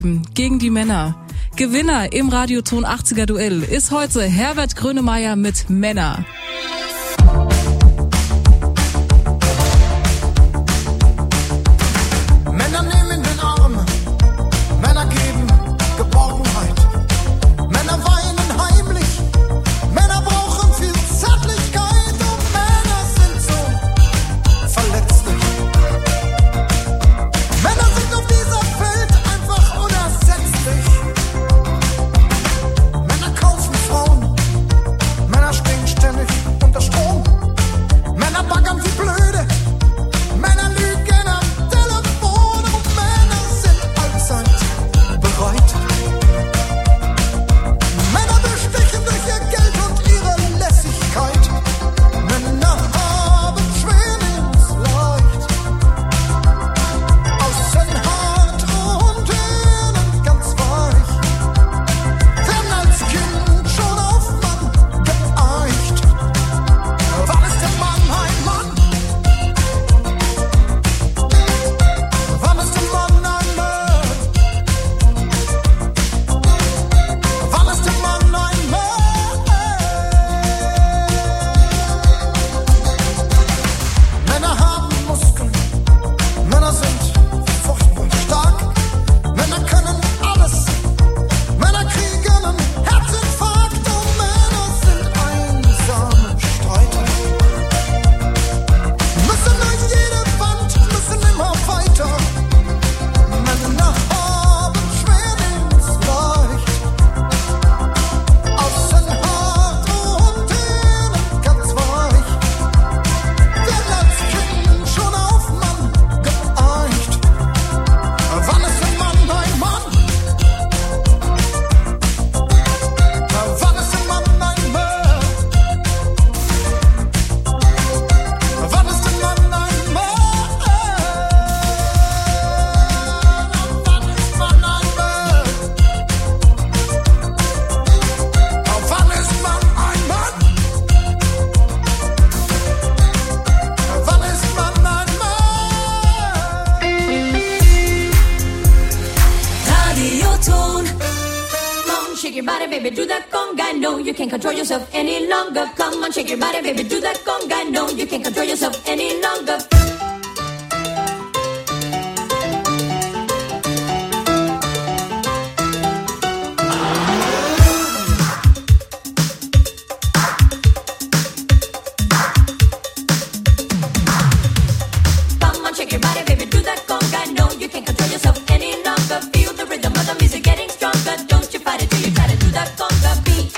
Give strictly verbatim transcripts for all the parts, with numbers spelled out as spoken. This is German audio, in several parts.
gegen die Männer. Gewinner im Radioton achtziger Duell ist heute Herbert Grönemeyer mit Männer. Männer nehmen in den Arm, Männer geben Geborgenheit, Männer weinen heimlich, Männer brauchen viel Zärtlichkeit und Männer sind so verletzlich. Männer sind auf dieser Welt einfach unersetzlich. Männer kaufen Frauen, Männer stehen ständig unter Strom, Männer baggern wie blöde, Männer lügen am Telefon und Männer sind allzeit bereit. Männer bestechen durch ihr Geld und ihre Lässigkeit. Männer haben schwerens leicht. Außen hart und innen ganz weich. Werden als Kind schon auf Mann geeicht. Wann ist der Mann ein Mann? Wann ist der Mann ein Mann? Wann ist der Mann ein Mann? Männer haben Muskeln, Männer sind furchtbar stark, Männer können alles, Männer kriegen einen Herzinfarkt und Männer sind einsame Streiter. Müssen durch jede Wand, müssen immer weiter. Männer haben schwerens leicht. Außen hart und innen ganz weich. Werden als Kind schon auf Mann geeicht. Wann ist der Mann ein Mann? Wann ist der Mann ein Mann? Wann ist der Mann ein Mann? Wann ist Mann ein Mann? Wann ist Mann ein Mann? Wann ist Mann ein Mann? Radioton. Come on, shake your body, baby, do that conga. No, you can't control yourself any longer. Come on, shake your body, baby, do that conga. No, you can't control yourself any longer. Come on, shake your body, baby, do that conga. No, you can't control yourself any longer. Feel the rhythm of the music getting stronger. Don't you fight it till you try to do that conga beat.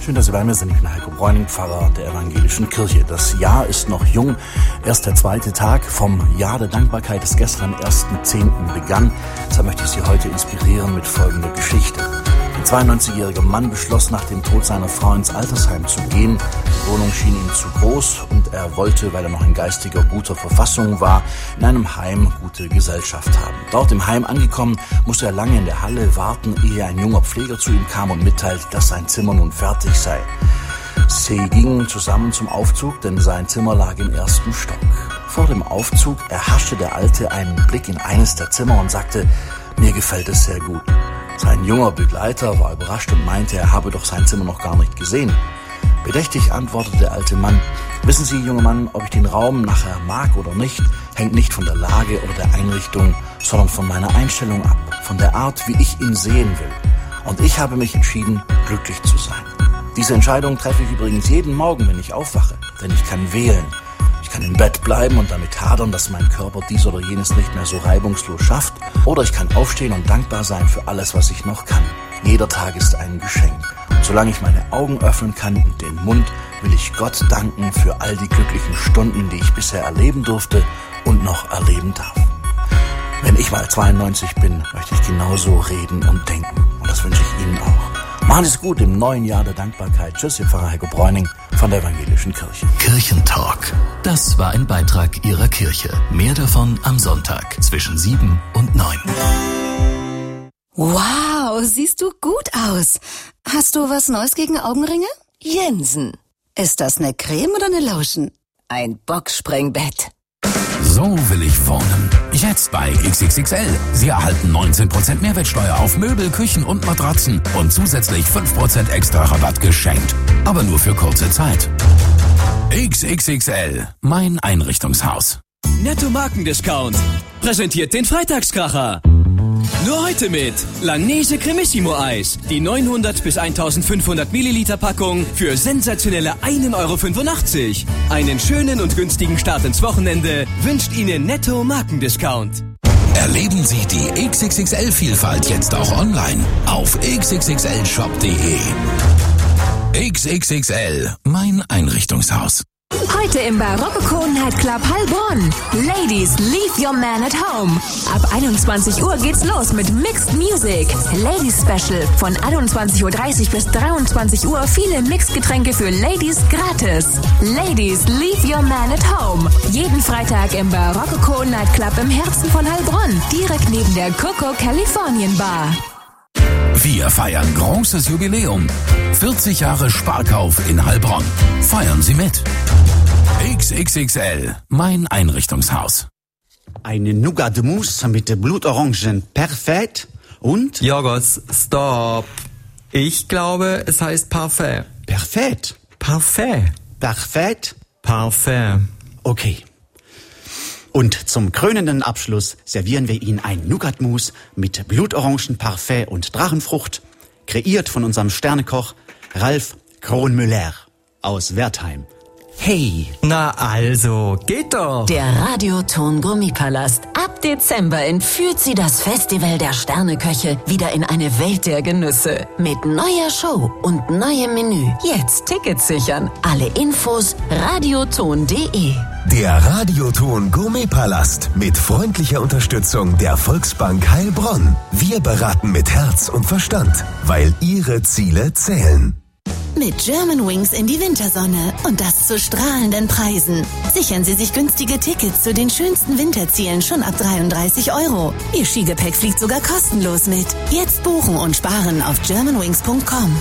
Schön, dass Sie bei mir sind. Ich bin Heiko Bräuning, Pfarrer der Evangelischen Kirche. Das Jahr ist noch jung. Erst der zweite Tag vom Jahr der Dankbarkeit, das gestern am ersten zehnten begann. Deshalb möchte ich Sie heute inspirieren mit folgender Geschichte. Ein zweiundneunzigjähriger Mann beschloss, nach dem Tod seiner Frau ins Altersheim zu gehen. Die Wohnung schien ihm zu groß und er wollte, weil er noch in geistiger guter Verfassung war, in einem Heim gute Gesellschaft haben. Dort im Heim angekommen, musste er lange in der Halle warten, ehe ein junger Pfleger zu ihm kam und mitteilte, dass sein Zimmer nun fertig sei. Sie gingen zusammen zum Aufzug, denn sein Zimmer lag im ersten Stock. Vor dem Aufzug erhaschte der Alte einen Blick in eines der Zimmer und sagte, mir gefällt es sehr gut. Sein junger Begleiter war überrascht und meinte, er habe doch sein Zimmer noch gar nicht gesehen. Bedächtig antwortete der alte Mann, wissen Sie, junger Mann, ob ich den Raum nachher mag oder nicht, hängt nicht von der Lage oder der Einrichtung, sondern von meiner Einstellung ab, von der Art, wie ich ihn sehen will. Und ich habe mich entschieden, glücklich zu sein. Diese Entscheidung treffe ich übrigens jeden Morgen, wenn ich aufwache, denn ich kann wählen. Ich kann im Bett bleiben und damit hadern, dass mein Körper dies oder jenes nicht mehr so reibungslos schafft. Oder ich kann aufstehen und dankbar sein für alles, was ich noch kann. Jeder Tag ist ein Geschenk. Und solange ich meine Augen öffnen kann und den Mund, will ich Gott danken für all die glücklichen Stunden, die ich bisher erleben durfte und noch erleben darf. Wenn ich mal zweiundneunzig bin, möchte ich genauso reden und denken. Und das wünsche ich Ihnen auch. Machen Sie es gut im neuen Jahr der Dankbarkeit. Tschüss, Ihr Pfarrer Heiko Bräuning von der Evangelischen Kirche. Kirchentalk. Das war ein Beitrag Ihrer Kirche. Mehr davon am Sonntag zwischen sieben und neun. Wow, siehst du gut aus. Hast du was Neues gegen Augenringe? Jensen. Ist das eine Creme oder eine Lotion? Ein Boxspringbett. So will ich wohnen. Jetzt bei X X X L. Sie erhalten neunzehn Prozent Mehrwertsteuer auf Möbel, Küchen und Matratzen und zusätzlich fünf Prozent extra Rabatt geschenkt. Aber nur für kurze Zeit. X X X L, mein Einrichtungshaus. Netto Markendiscount präsentiert den Freitagskracher. Nur heute mit Langnese Cremissimo Eis. Die neunhundert bis eintausendfünfhundert Milliliter Packung für sensationelle ein Euro fünfundachtzig. Einen schönen und günstigen Start ins Wochenende wünscht Ihnen Netto Markendiscount. Erleben Sie die X X X L-Vielfalt jetzt auch online auf x x x l shop punkt de. X X X L, mein Einrichtungshaus. Heute im Barocco Nightclub Heilbronn. Ladies, leave your man at home. Ab einundzwanzig Uhr geht's los mit Mixed Music. Ladies Special von einundzwanzig Uhr dreißig bis dreiundzwanzig Uhr. Viele Mixgetränke für Ladies gratis. Ladies, leave your man at home. Jeden Freitag im Barocco Nightclub im Herzen von Heilbronn. Direkt neben der Coco Californian Bar. Wir feiern großes Jubiläum. vierzig Jahre Sparkauf in Heilbronn. Feiern Sie mit. X X X L, mein Einrichtungshaus. Eine Nougat-Mousse mit Blutorangen Parfait und... Jorgos, stopp. Ich glaube, es heißt Parfait. Parfait? Parfait. Parfait? Parfait. Okay. Und zum krönenden Abschluss servieren wir Ihnen ein Nougat-Mousse mit Blutorangen Parfait und Drachenfrucht, kreiert von unserem Sternekoch Ralf Kronmüller aus Wertheim. Hey! Na also, geht doch! Der Radioton Gummipalast. Ab Dezember entführt Sie das Festival der Sterneköche wieder in eine Welt der Genüsse. Mit neuer Show und neuem Menü. Jetzt Tickets sichern. Alle Infos radioton punkt de. Der Radioton Gourmetpalast mit freundlicher Unterstützung der Volksbank Heilbronn. Wir beraten mit Herz und Verstand, weil Ihre Ziele zählen. Mit Germanwings in die Wintersonne und das zu strahlenden Preisen. Sichern Sie sich günstige Tickets zu den schönsten Winterzielen schon ab dreiunddreißig Euro. Ihr Skigepäck fliegt sogar kostenlos mit. Jetzt buchen und sparen auf germanwings punkt com.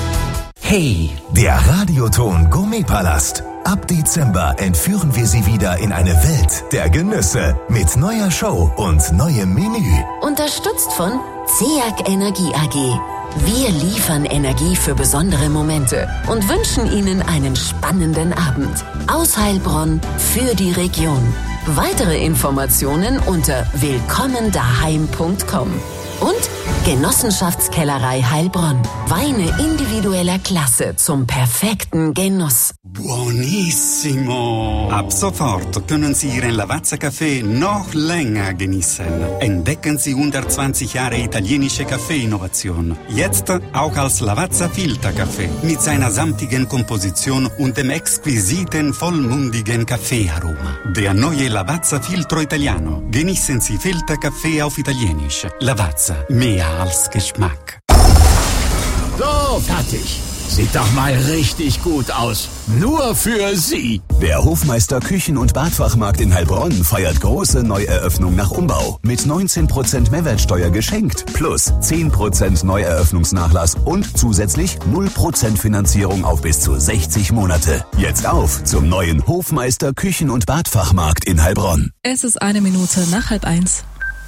Hey! Der Radioton Gourmetpalast. Ab Dezember entführen wir Sie wieder in eine Welt der Genüsse mit neuer Show und neuem Menü. Unterstützt von C E A G Energie A G. Wir liefern Energie für besondere Momente und wünschen Ihnen einen spannenden Abend. Aus Heilbronn für die Region. Weitere Informationen unter willkommen daheim punkt com. Und Genossenschaftskellerei Heilbronn. Weine individueller Klasse zum perfekten Genuss. Buonissimo! Ab sofort können Sie Ihren Lavazza-Kaffee noch länger genießen. Entdecken Sie hundertzwanzig Jahre italienische Kaffee-Innovation. Jetzt auch als Lavazza-Filterkaffee mit seiner samtigen Komposition und dem exquisiten, vollmundigen Kaffeearoma. Der neue Lavazza Filtro Italiano. Genießen Sie Filterkaffee auf Italienisch. Lavazza, mehr als Geschmack. So, fertig. Sieht doch mal richtig gut aus. Nur für Sie. Der Hofmeister Küchen- und Badfachmarkt in Heilbronn feiert große Neueröffnung nach Umbau. Mit neunzehn Prozent Mehrwertsteuer geschenkt. Plus zehn Prozent Neueröffnungsnachlass und zusätzlich null Prozent Finanzierung auf bis zu sechzig Monate. Jetzt auf zum neuen Hofmeister Küchen- und Badfachmarkt in Heilbronn. Es ist eine Minute nach halb eins.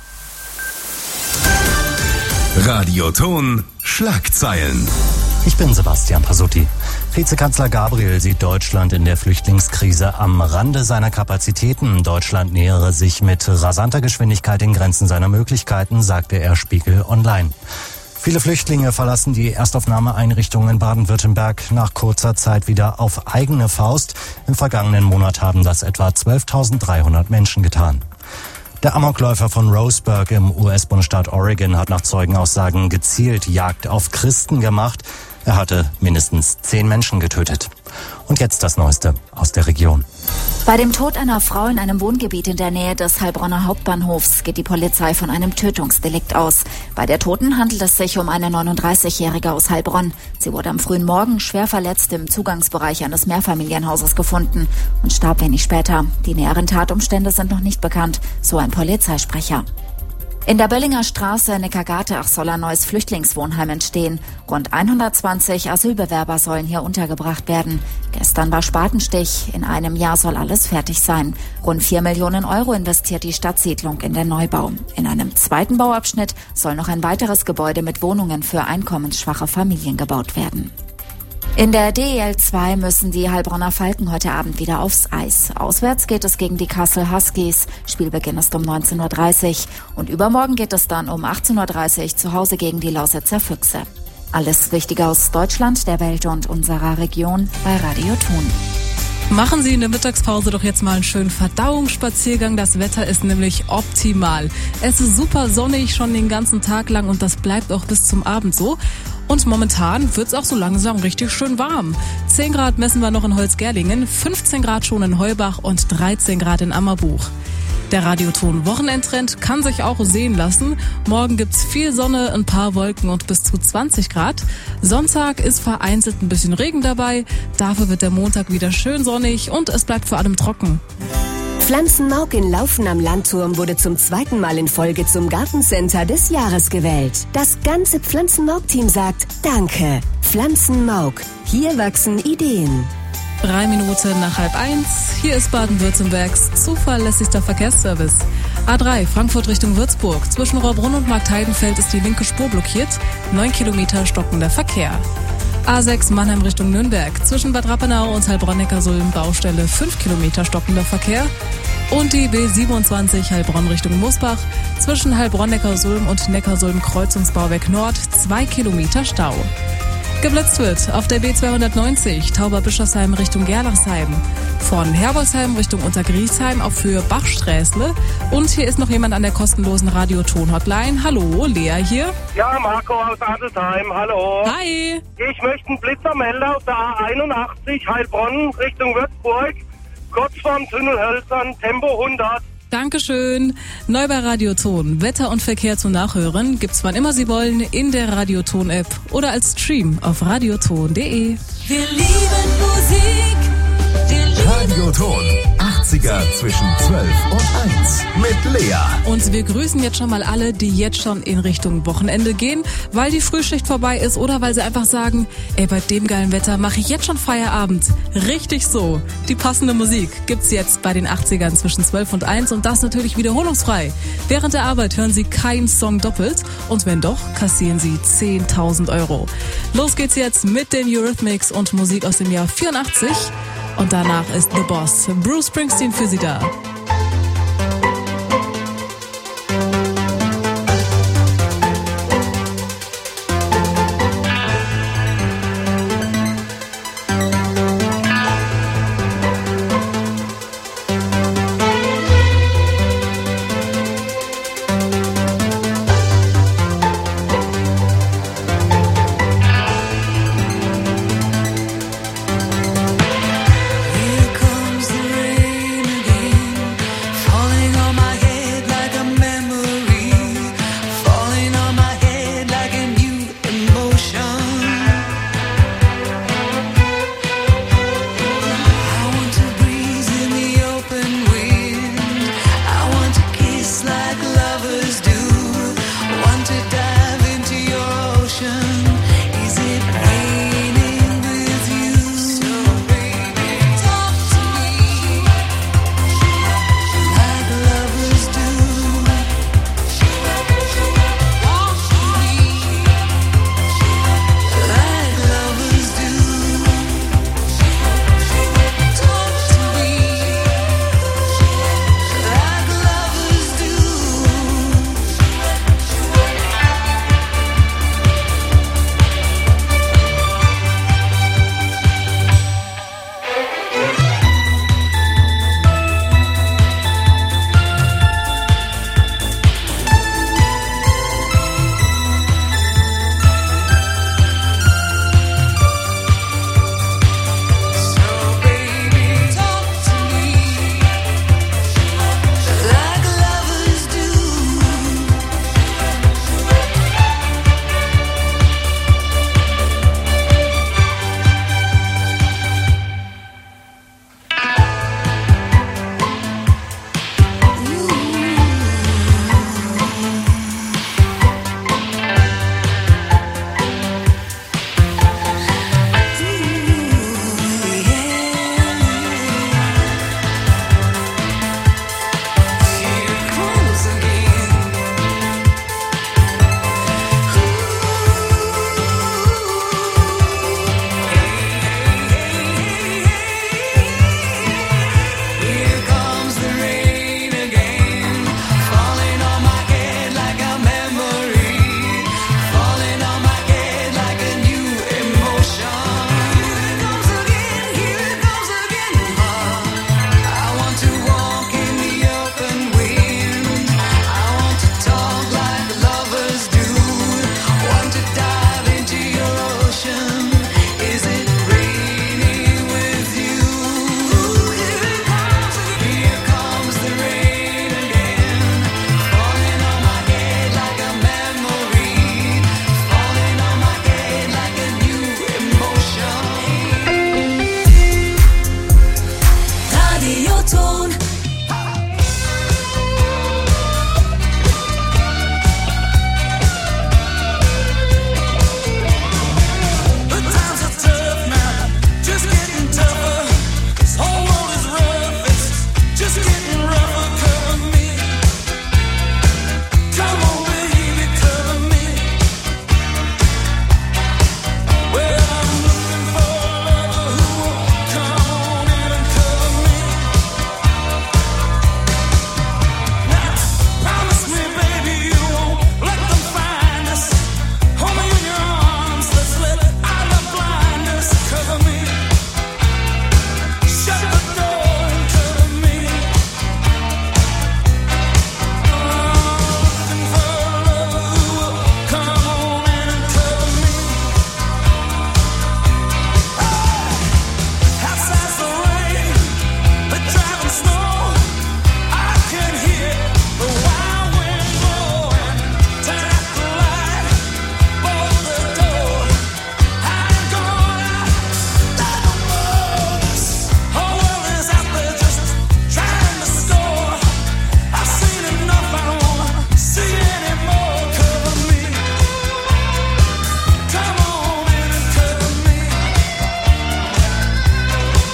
Radioton Schlagzeilen. Ich bin Sebastian Pasutti. Vizekanzler Gabriel sieht Deutschland in der Flüchtlingskrise am Rande seiner Kapazitäten. Deutschland nähere sich mit rasanter Geschwindigkeit den Grenzen seiner Möglichkeiten, sagte er Spiegel Online. Viele Flüchtlinge verlassen die Erstaufnahmeeinrichtungen in Baden-Württemberg nach kurzer Zeit wieder auf eigene Faust. Im vergangenen Monat haben das etwa zwölftausenddreihundert Menschen getan. Der Amokläufer von Roseburg im U S-Bundesstaat Oregon hat nach Zeugenaussagen gezielt Jagd auf Christen gemacht. Er hatte mindestens zehn Menschen getötet. Und jetzt das Neueste aus der Region. Bei dem Tod einer Frau in einem Wohngebiet in der Nähe des Heilbronner Hauptbahnhofs geht die Polizei von einem Tötungsdelikt aus. Bei der Toten handelt es sich um eine neununddreißigjährige aus Heilbronn. Sie wurde am frühen Morgen schwer verletzt im Zugangsbereich eines Mehrfamilienhauses gefunden und starb wenig später. Die näheren Tatumstände sind noch nicht bekannt, so ein Polizeisprecher. In der Böllinger Straße in Neckargatach soll ein neues Flüchtlingswohnheim entstehen. Rund hundertzwanzig Asylbewerber sollen hier untergebracht werden. Gestern war Spatenstich. In einem Jahr soll alles fertig sein. Rund vier Millionen Euro investiert die Stadtsiedlung in den Neubau. In einem zweiten Bauabschnitt soll noch ein weiteres Gebäude mit Wohnungen für einkommensschwache Familien gebaut werden. In der D E L zwei müssen die Heilbronner Falken heute Abend wieder aufs Eis. Auswärts geht es gegen die Kassel Huskies. Spielbeginn ist um neunzehn Uhr dreißig. Und übermorgen geht es dann um achtzehn Uhr dreißig zu Hause gegen die Lausitzer Füchse. Alles Wichtige aus Deutschland, der Welt und unserer Region bei Radio Thun. Machen Sie in der Mittagspause doch jetzt mal einen schönen Verdauungsspaziergang. Das Wetter ist nämlich optimal. Es ist super sonnig schon den ganzen Tag lang und das bleibt auch bis zum Abend so. Und momentan wird's auch so langsam richtig schön warm. zehn Grad messen wir noch in Holzgerlingen, fünfzehn Grad schon in Heubach und dreizehn Grad in Ammerbuch. Der Radioton Wochenendtrend kann sich auch sehen lassen. Morgen gibt's viel Sonne, ein paar Wolken und bis zu zwanzig Grad. Sonntag ist vereinzelt ein bisschen Regen dabei. Dafür wird der Montag wieder schön sonnig und es bleibt vor allem trocken. Pflanzenmauk in Laufen am Landturm wurde zum zweiten Mal in Folge zum Gartencenter des Jahres gewählt. Das ganze Pflanzenmauk-Team sagt Danke. Pflanzenmauk. Hier wachsen Ideen. Drei Minuten nach halb eins. Hier ist Baden-Württembergs zuverlässigster Verkehrsservice. A drei Frankfurt Richtung Würzburg. Zwischen Rohrbrunn und Marktheidenfeld ist die linke Spur blockiert. Neun Kilometer stockender Verkehr. A sechs Mannheim Richtung Nürnberg. Zwischen Bad Rappenau und Heilbronn-Neckarsulm Baustelle fünf Kilometer stockender Verkehr. Und die B siebenundzwanzig Heilbronn Richtung Mosbach. Zwischen Heilbronn-Neckarsulm und Neckarsulm Kreuzungsbauwerk Nord zwei Kilometer Stau. Geblitzt wird auf der B zweihundertneunzig Tauberbischofsheim Richtung Gerlachsheim. Von Herbolzheim Richtung Untergriesheim auf Höhe Bachsträßle. Und hier ist noch jemand an der kostenlosen Radioton-Hotline. Hallo, Lea hier. Ja, Marco aus Adelsheim, hallo. Hi. Ich möchte einen Blitzer melden auf der A einundachtzig Heilbronn Richtung Würzburg. Kurz vorm Tunnelhölzern, Tempo hundert. Dankeschön. Neu bei Radioton. Wetter und Verkehr zum Nachhören gibt's wann immer Sie wollen in der Radioton-App oder als Stream auf radioton punkt de. Wir lieben Musik. Wir lieben Radioton. achtziger zwischen zwölf und eins mit Lea. Und wir grüßen jetzt schon mal alle, die jetzt schon in Richtung Wochenende gehen, weil die Frühschicht vorbei ist oder weil sie einfach sagen, ey, bei dem geilen Wetter mache ich jetzt schon Feierabend. Richtig so. Die passende Musik gibt's jetzt bei den achtzigern zwischen zwölf und eins und das natürlich wiederholungsfrei. Während der Arbeit hören Sie keinen Song doppelt und wenn doch, kassieren Sie zehntausend Euro. Los geht's jetzt mit den Eurythmics und Musik aus dem Jahr vierundachtzig. Und danach ist The Boss, Bruce Springsteen, für Sie da.